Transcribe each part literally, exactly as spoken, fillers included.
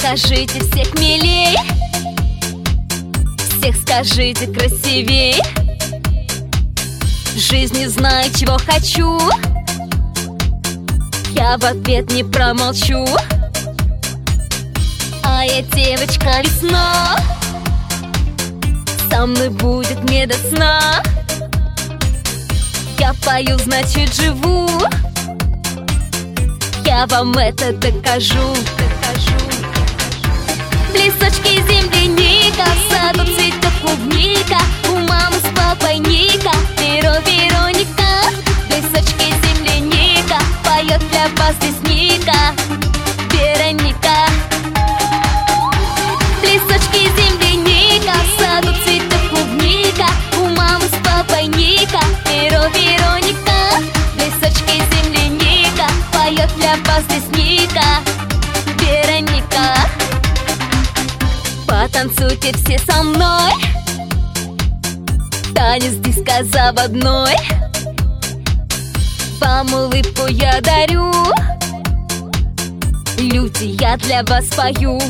скажите всех милей, всех скажите красивей. В жизни знаю, чего хочу, я в ответ не промолчу. А я девочка весна, со мной будет не до сна. Я пою, значит живу, я вам это докажу, докажу. В лесочке земляника, в саду цветет клубника, у мамы с папой Ника, Веро, Вероника. В лесочке земляника, поет для вас лесника, Вероника. В лесочке земляника, в саду цветет клубника, у мамы с папой Ника, Веро, Вероника. В лесочке земляника, поет для вас лесника, Вероника. Потанцуйте все со мной, танец диско заводной. Вам улыбку я дарю, люди, я для вас пою.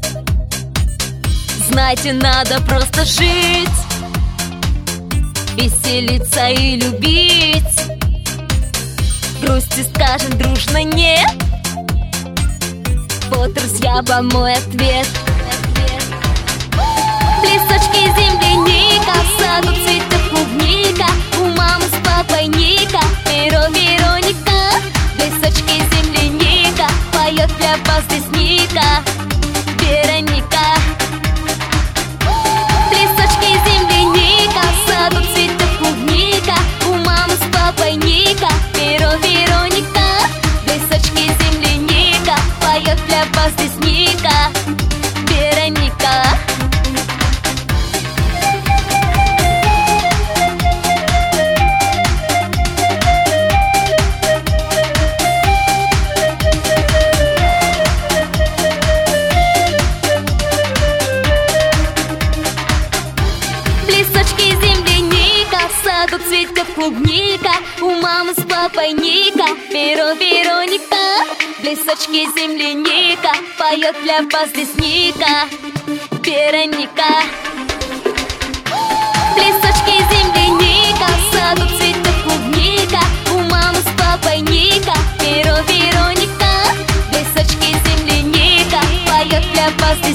Знаете, надо просто жить, веселиться и любить. Грусти скажем дружно нет, вот, друзья, вам мой ответ. В лесочке земляника, в саду цветет клубника, у мамы с папой Ника, Веро, Вероника. В лесочке земляника, поет для вас лесника, Вероника. В лесочке земляника, в саду цветет клубника, у мамы с папой Ника, Веро, Вероника. В лесочке земляника, поет для вас лесника, Вероника. В лесочке земляника, в саду цветет клубника, у мамы с папой Ника, Веро, Вероника. В лесочке земляника, поет для вас лесника, Вероника. В лесочке земляника, в саду цветет клубника, у мамы с папой Ника, Веро, Вероника. В лесочке земляника, поет для вас лесника,